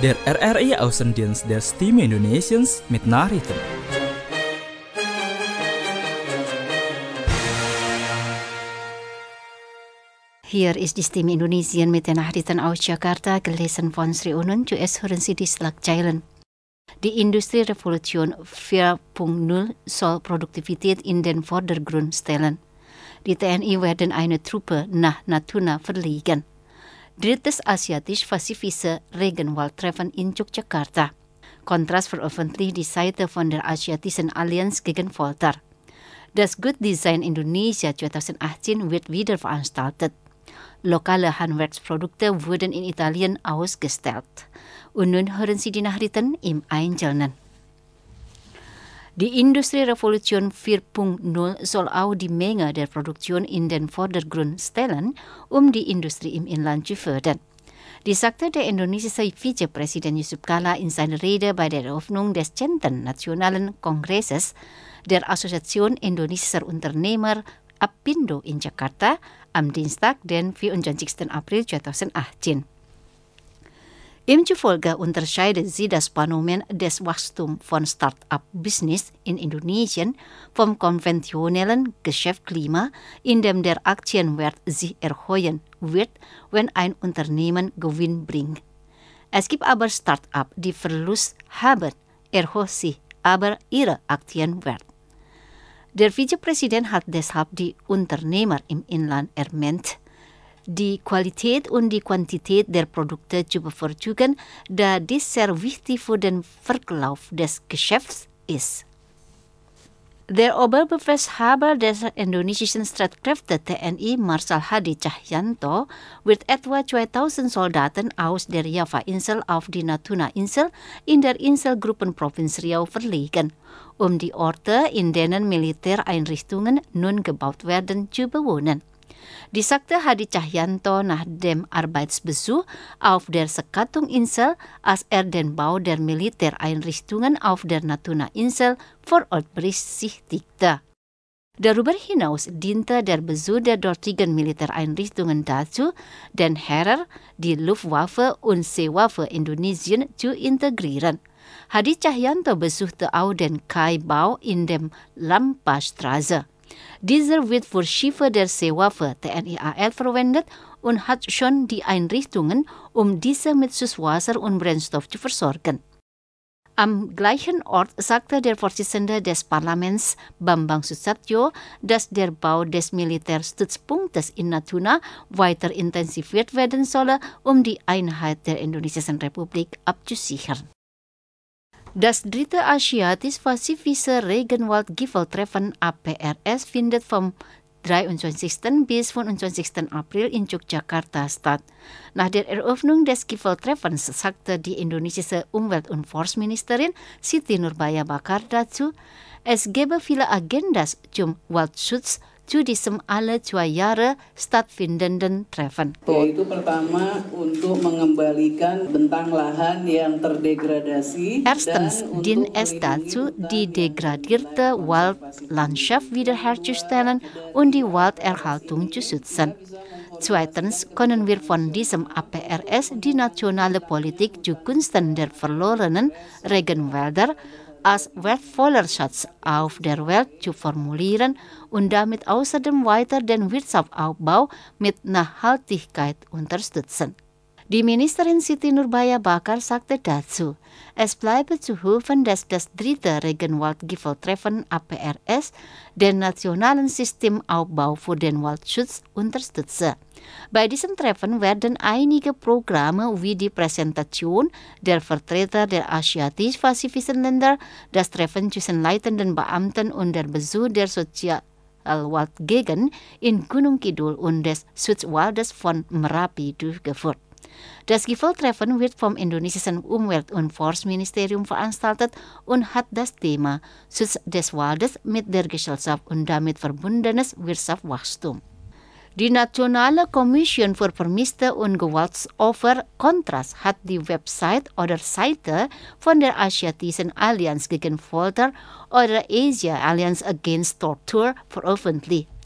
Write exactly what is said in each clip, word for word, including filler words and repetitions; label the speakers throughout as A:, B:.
A: Der R R I Außendienst der Stimme Indonesiens mit Nachrichten.
B: Hier ist die Stimme Indonesien mit den Nachrichten aus Jakarta, gelesen von Sri Unun, U S hören Sie die Schlagzeilen. Die Industrierevolution vier Punkt null soll Produktivität in den Vordergrund stellen. Die T N I werden eine Truppe nach Natuna verlegen. Drittes asiatisch-pazifische Regenwaldtreffen in Yogyakarta. Kontras veröffentlicht die Seite von der Asiatischen Allianz gegen Folter. Das Good Design Indonesia zwanzig achtzehn wird wieder veranstaltet. Lokale Handwerksprodukte wurden in Italien ausgestellt. Und nun hören Sie die Nachrichten im Einzelnen. Die Industrierevolution vier Punkt null soll auch die Menge der Produktion in den Vordergrund stellen, um die Industrie im Inland zu fördern. Dies sagte der indonesische Vizepräsident Yusuf Kala in seiner Rede bei der Eröffnung des zehnten Nationalen Kongresses der Asosiation Indonesischer Unternehmer Apindo in Jakarta am Dienstag, den vierundzwanzigsten April zweitausendachtzehn. Ihm zufolge unterscheidet sie das Phänomen des Wachstums von Start-up-Business in Indonesien vom konventionellen Geschäftsklima, in dem der Aktienwert sich erhöhen wird, wenn ein Unternehmen Gewinn bringt. Es gibt aber Start-up, die Verlust haben, erhöht sich aber ihre Aktienwert. Der Vizepräsident hat deshalb die Unternehmer im Inland ermahnt, die Qualität und die Quantität der Produkte zu bevorzugen, da dies sehr wichtig für den Verlauf des Geschäfts ist. Der Oberbefehlshaber des indonesischen Streitkräfte T N I, Marschall Hadi Cahyanto, wird etwa zweitausend Soldaten aus der Java-Insel auf die Natuna-Insel in der Inselgruppenprovinz Riau verlegen, um die Orte, in denen Militäreinrichtungen nun gebaut werden, zu bewohnen. Dies sagte Hadi Cahyanto nach dem Arbeitsbesuch auf der Sekatung-Insel, als er den Bau der Militäreinrichtungen auf der Natuna-Insel vor Ort besichtigte. Darüber hinaus diente der Besuch der dortigen Militäreinrichtungen dazu, den Heer, die Luftwaffe und Seewaffe Indonesien zu integrieren. Hadi Cahyanto besuchte auch den Kai-Bau in der Lampa-Straße. Dieser wird für Schiffe der Seewaffe T N I A L verwendet und hat schon die Einrichtungen, um diese mit Süßwasser und Brennstoff zu versorgen. Am gleichen Ort sagte der Vorsitzende des Parlaments Bambang Susatyo, dass der Bau des Militärstützpunktes in Natuna weiter intensiviert werden solle, um die Einheit der Indonesischen Republik abzusichern. Das dritte asiatisch-pazifische Regenwald-Gipfeltreffen A P R S findet vom dreiundzwanzigsten bis fünfundzwanzigsten April in Yogyakarta statt. Nach der Eröffnung des Gipfeltreffens sagte die indonesische Umwelt- und Forstministerin Siti Nurbaya Bakar dazu, es gebe viele Agendas zum Waldschutz zu diesem alle zwei Jahre stattfindenden Treffen.
C: Yaitu pertama untuk mengembalikan bentang lahan yang terdegradasi.
B: Erstens dient es dazu, die degradierte Waldlandschaft wiederherzustellen und die Walderhaltung zu schützen. Zweitens können wir von diesem A P R S die nationale Politik zugunsten der verlorenen Regenwälder als wertvoller Schatz auf der Welt zu formulieren und damit außerdem weiter den Wirtschaftsaufbau mit Nachhaltigkeit unterstützen. Die Ministerin Siti Nurbaya Bakar sagte dazu, es bleibe zu hoffen, dass das dritte Regenwald-Gipfeltreffen A P R S den nationalen Systemaufbau für den Waldschutz unterstütze. Bei diesem Treffen werden einige Programme wie die Präsentation der Vertreter der asiatisch-pazifischen Länder, das Treffen zwischen leitenden Beamten und der Besuch der Sozialwaldgegend in Gunung Kidul und des Schutzwaldes von Merapi durchgeführt. Das Gipfeltreffen wird vom indonesischen Umwelt- und Forstministerium veranstaltet und hat das Thema Schutz des Waldes mit der Gesellschaft und damit verbundenes Wirtschaftswachstum. Die Nationale Kommission für Vermisste und Gewaltopfer Kontras hat die Website oder Seite von der Asiatischen Allianz gegen Folter oder Asia Alliance Against Torture veröffentlicht.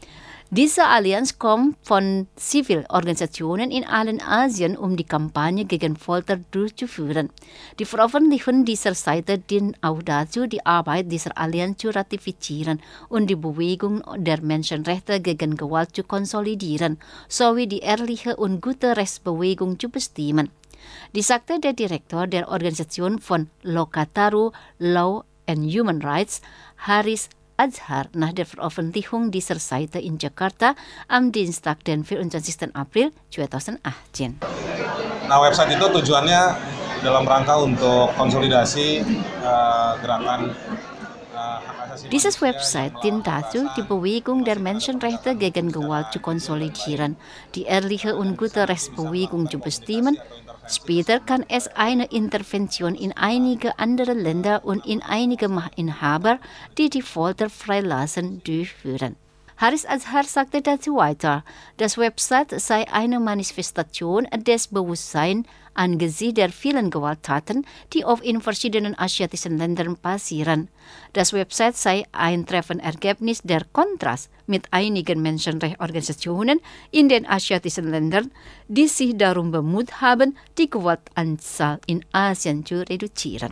B: Diese Allianz kommt von Zivilorganisationen in allen Asien, um die Kampagne gegen Folter durchzuführen. Die Veröffentlichung dieser Seite dient auch dazu, die Arbeit dieser Allianz zu ratifizieren und die Bewegung der Menschenrechte gegen Gewalt zu konsolidieren, sowie die ehrliche und gute Rechtsbewegung zu bestimmen. Dies sagte der Direktor der Organisation von Lokataru Law and Human Rights, Haris Azhar, nach der Veröffentlichung dieser Seite in Jakarta am Dienstag, den vierundzwanzigsten April zweitausendachtzehn.
D: Nah, website itu tujuannya dalam rangka untuk konsolidasi uh, gerakan uh, hak asasi
B: Dieses
D: manusia,
B: Website dient dazu, die Bewegung der Menschenrechte gegen Gewalt zu konsolidieren, die ehrliche und gute Rechtsbewegung zu bestimmen. Später kann es eine Intervention in einige andere Länder und in einige Machtinhaber, die die Folter freilassen, durchführen. Haris Azhar sagte dazu weiter, das Website sei eine Manifestation des Bewusstseins angesichts der vielen Gewalttaten, die oft in verschiedenen asiatischen Ländern passieren. Das Website sei ein treffendes Ergebnis der Kontrast mit einigen Menschenrechtsorganisationen in den asiatischen Ländern, die sich darum bemüht haben, die Gewaltanzahl in Asien zu reduzieren.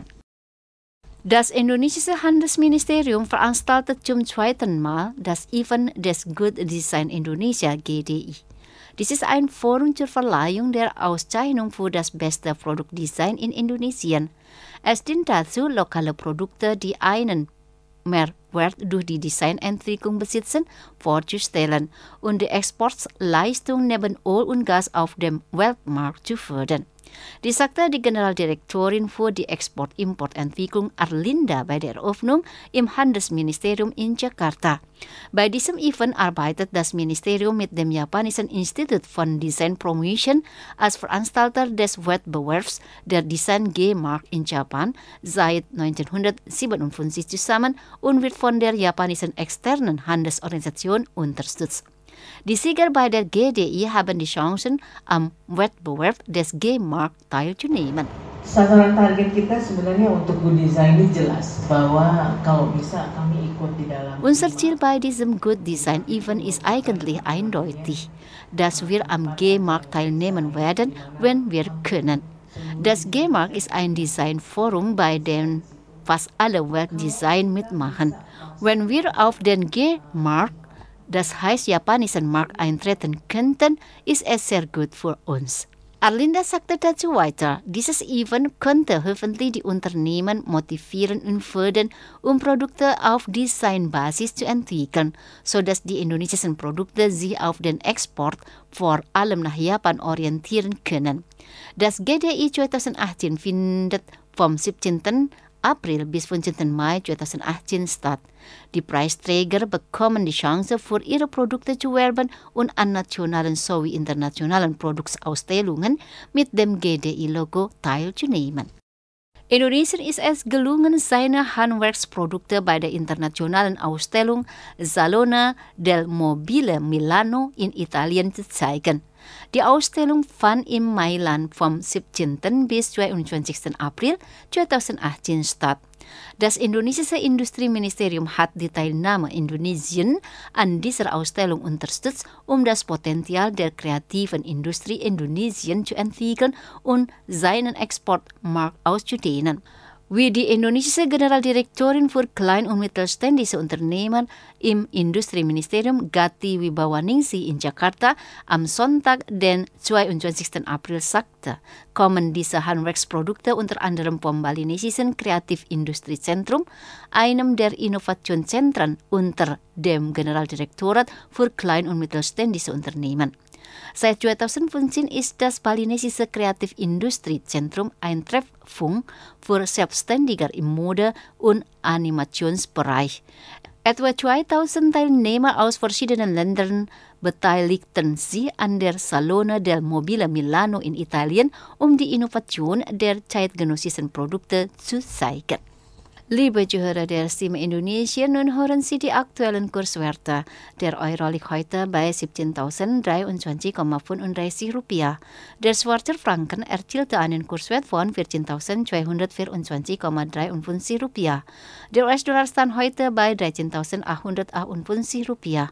B: Das indonesische Handelsministerium veranstaltet zum zweiten Mal das Event des Good Design Indonesia G D I. Dies ist ein Forum zur Verleihung der Auszeichnung für das beste Produktdesign in Indonesien. Es dient dazu, lokale Produkte, die einen Mehrwert durch die Designentwicklung besitzen, vorzustellen und die Exportleistung neben Öl und Gas auf dem Weltmarkt zu fördern. Dies sagte die Generaldirektorin für die Export-Import-Entwicklung Arlinda bei der Eröffnung im Handelsministerium in Jakarta. Bei diesem Event arbeitet das Ministerium mit dem japanischen Institut von Design Promotion als Veranstalter des Wettbewerbs der Design G-Mark in Japan seit neunzehnhundertsiebenundfünfzig zusammen und wird von der japanischen externen Handelsorganisation unterstützt. Die Sieger bei der G D I haben die Chancen, am Wettbewerb des G-Mark teilzunehmen.
E: Sasaran target kita sebenarnya untuk Good Design ini jelas bahwa kalau bisa kami ikut di dalam.
B: Unser Ziel bei diesem Good Design Event ist eigentlich eindeutig, dass wir am G-Mark teilnehmen werden, wenn wir können. Das G-Mark ist ein Designforum, bei dem fast alle Weltdesign mitmachen. Wenn wir auf den G-Mark, das heißt japanischen Markt, eintreten könnten, ist es sehr gut für uns. Arlinda sagte dazu weiter, dieses Event könnte hoffentlich die Unternehmen motivieren und fördern, um Produkte auf Designbasis zu entwickeln, sodass die indonesischen Produkte sich auf den Export vor allem nach Japan orientieren können. Das G D I zweitausendachtzehn findet vom siebzehnten April bis fünfzehnten Mai zweitausendachtzehn statt. Die Preisträger bekommen die Chance, für ihre Produkte zu werben und an nationalen sowie internationalen Produktausstellungen mit dem G D I-Logo teilzunehmen. Indonesien ist es gelungen, seine Handwerksprodukte bei der internationalen Ausstellung Salone del Mobile Milano in Italien zu zeigen. Die Ausstellung fand in Mailand vom siebzehnten bis zweiundzwanzigsten April zweitausendachtzehn statt. Das indonesische Industrieministerium hat die Teilnahme Indonesiens an dieser Ausstellung unterstützt, um das Potenzial der kreativen Industrie Indonesien zu entwickeln und seinen Exportmarkt auszudehnen. Wie die indonesische Generaldirektorin für Klein- und Mittelständische Unternehmen im Industrieministerium Gati Wibawaningsih in Jakarta am Sonntag, den zweiundzwanzigsten April sagte, kommen diese Handwerksprodukte unter anderem vom Balinesischen Kreativindustriezentrum, einem der Innovationszentren unter dem Generaldirektorat für Klein- und Mittelständische Unternehmen. Seit zweitausendfünfzehn ist das Balinesische Kreativindustriezentrum ein Treffpunkt für Selbstständige im Mode- und Animationsbereich. Etwa zweitausend Teilnehmer aus verschiedenen Ländern beteiligten sich an der Salone del Mobile Milano in Italien, um die Innovation der zeitgenössischen Produkte zu zeigen. Liebe Zuhörer der Stimme Indonesia, nun hören Sie die aktuellen Kurswerte. Der Euro liegt heute bei siebzehntausenddreiundzwanzig Komma fünfunddreißig Rupiah. Der Schweizer Franken erzielte einen Kurswert von vierzehntausendzweihundertvierundzwanzig Komma dreiundfünfzig Rupiah. Der U S-Dollar stand heute bei dreizehntausendachthundertachtundfünfzig Rupiah.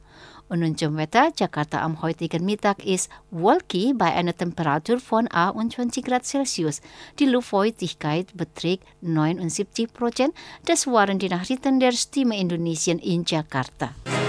B: Und zum Wetter, Jakarta am heutigen Mittag ist wolkig bei einer Temperatur von einundzwanzig Grad Celsius. Die Luftfeuchtigkeit beträgt neunundsiebzig Prozent. Das waren die Nachrichten der Stimme Indonesien in Jakarta.